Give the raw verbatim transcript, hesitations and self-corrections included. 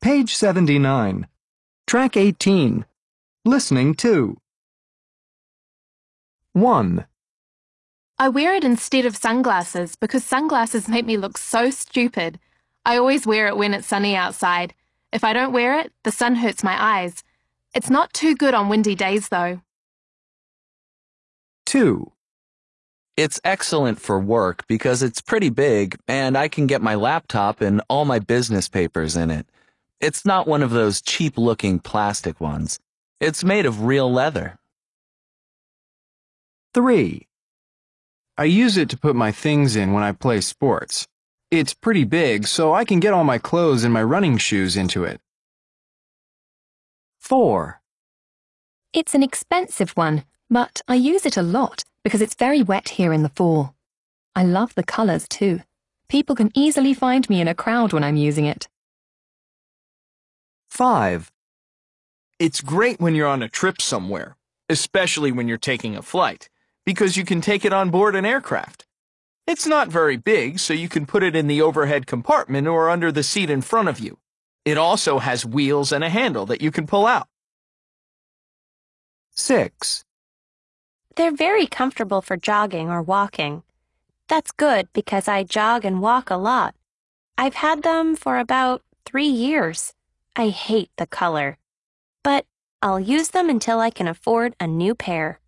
Page seventy-nine. Track eighteen. Listening two. one. I wear it instead of sunglasses because sunglasses make me look so stupid. I always wear it when it's sunny outside. If I don't wear it, the sun hurts my eyes. It's not too good on windy days, though. two. It's excellent for work because it's pretty big and I can get my laptop and all my business papers in it. It's not one of those cheap-looking plastic ones. It's made of real leather. three. I use it to put my things in when I play sports. It's pretty big, so I can get all my clothes and my running shoes into it. four. It's an expensive one, but I use it a lot because it's very wet here in the fall. I love the colors too. People can easily find me in a crowd when I'm using it. five. It's great when you're on a trip somewhere, especially when you're taking a flight, because you can take it on board an aircraft. It's not very big, so you can put it in the overhead compartment or under the seat in front of you. It also has wheels and a handle that you can pull out. six. They're very comfortable for jogging or walking. That's good because I jog and walk a lot. I've had them for about three years. I hate the color. But I'll use them until I can afford a new pair.